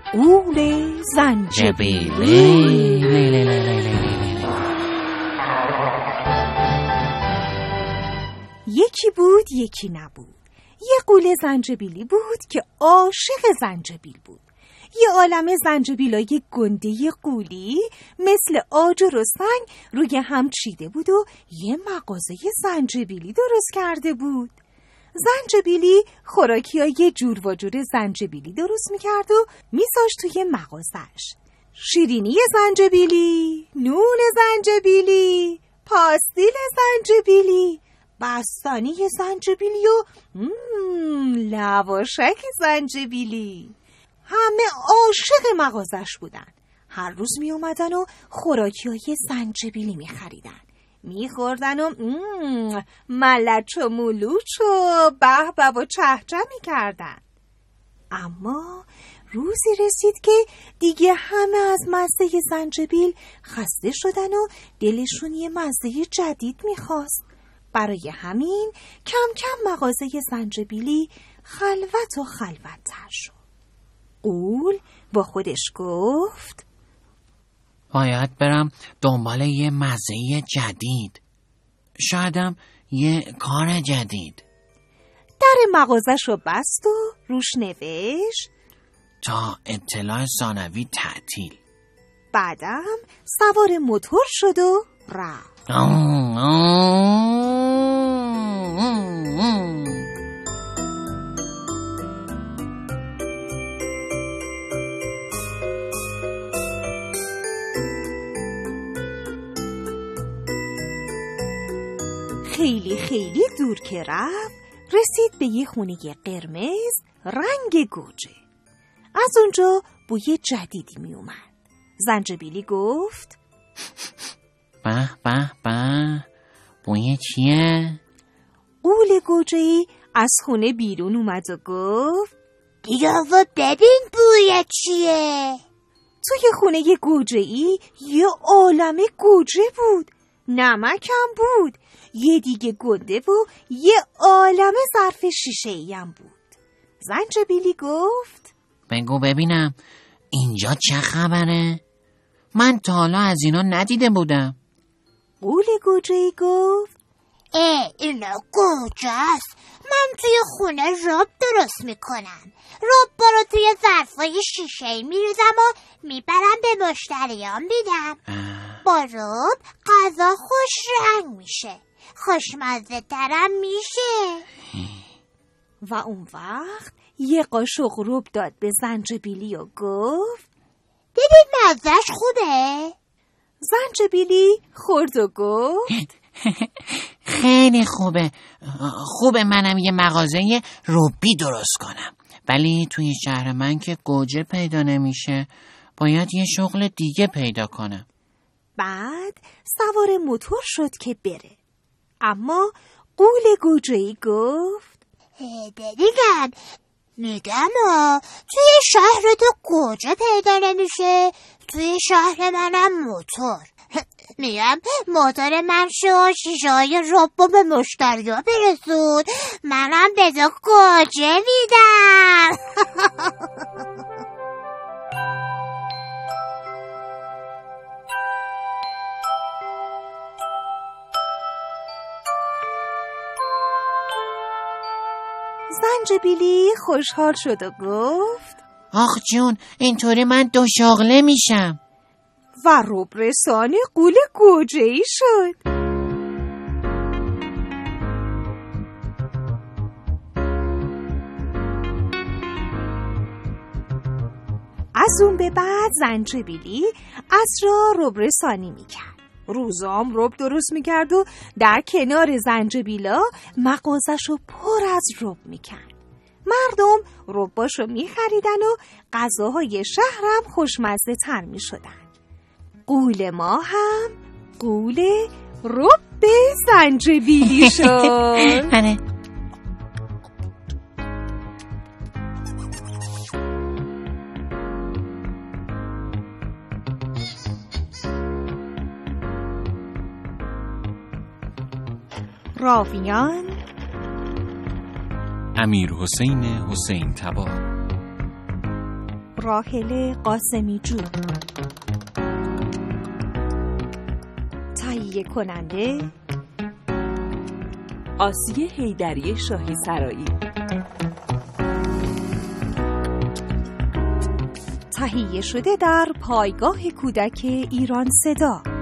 غول زنجبیلی. یکی بود یکی نبود. یه غول زنجبیلی بود که عاشق زنجبیل بود. یه عالمه زنجبیلای گنده غولی مثل آجر و سنگ روی هم چیده بود و یه مغازه زنجبیلی درست کرده بود. زنجبیلی خوراکیای جور و جور زنجبیلی درست میکرد و میذاشت توی مغازش. شیرینی زنجبیلی، نون زنجبیلی، پاستیل زنجبیلی، بستنی زنجبیلی و لواشک زنجبیلی. همه عاشق مغازش بودن. هر روز می اومدن و خوراکیای زنجبیلی می خریدن. می خوردن و ملچ و ملوچ و به و چهچه می کردن. اما روزی رسید که دیگه همه از مزه زنجبیل خسته شدن و دلشون یه مزه جدید می خواست. برای همین کم کم مغازه زنجبیلی خلوت و خلوت‌تر شد. غول با خودش گفت باید برم دنبال یه مزه جدید، شایدم یه کار جدید. در مغازش رو بست و روش نوشت تا اطلاع ثانوی تعطیل. بعدم سوار موتور شد و رفت. خیلی خیلی دور که رفت رسید به یه خونه قرمز رنگ گوجه. از اونجا بوی جدیدی می اومد. زنجبیلی گفت به به به، بوی چیه؟ غول گوجه‌ای از خونه بیرون اومد و گفت بیا و ببین بوی چیه. توی خونه گوجه‌ای یه عالمه گوجه بود. نمکم بود، یه دیگه گنده و یه عالمه ظرف شیشه‌ای هم بود. زنجبیلی گفت بگو ببینم اینجا چه خبره؟ من تا حالا از اینا ندیده بودم. غول گوجه‌ای گفت اینا گوجه است. من توی خونه رب درست میکنم. رب رو توی ظرفای شیشه‌ای میریزم و میبرم به مشتریان میدم. با رب غذا خوش رنگ میشه، خوشمزه ترم میشه. و اون وقت یه قاشق رب داد به زنجبیلی و گفت ببین مزهش خوبه. زنجبیلی خورد و گفت خیلی خوبه. خوبه منم یه مغازه ربی درست کنم، ولی توی شهر من که گوجه پیدا نمیشه، باید یه شغل دیگه پیدا کنم. بعد سوار موتور شد که بره. اما غول گوجه‌ای گفت میگم توی شهر تو گوجه پیدا نمیشه، توی شهر منم موتور. میگم موتور من شو شیشه‌های رب به مشتریا برسون، منم به تو گوجه میدم. زنجبیلی خوشحال شد و گفت آخ جون، اینطوری من دو شغله میشم. و رب رسان غول گوجه‌ای شد. از اون به بعد زنجبیلی عصرا رب رسانی میکرد. روزام رب درست میکرد و در کنار زنجبیلا مغازشو پر از رب میکرد. مردم رباشو میخریدن و غذاهای شهرم خوشمزه تر میشدن. غول ما هم غول رب زنجبیلی شد. راویان امیرحسین حسین تبار، راحله قاسمی جو. تهیه کننده آسیه حیدری شاهی سرایی. تهیه شده در پایگاه کودک ایران صدا.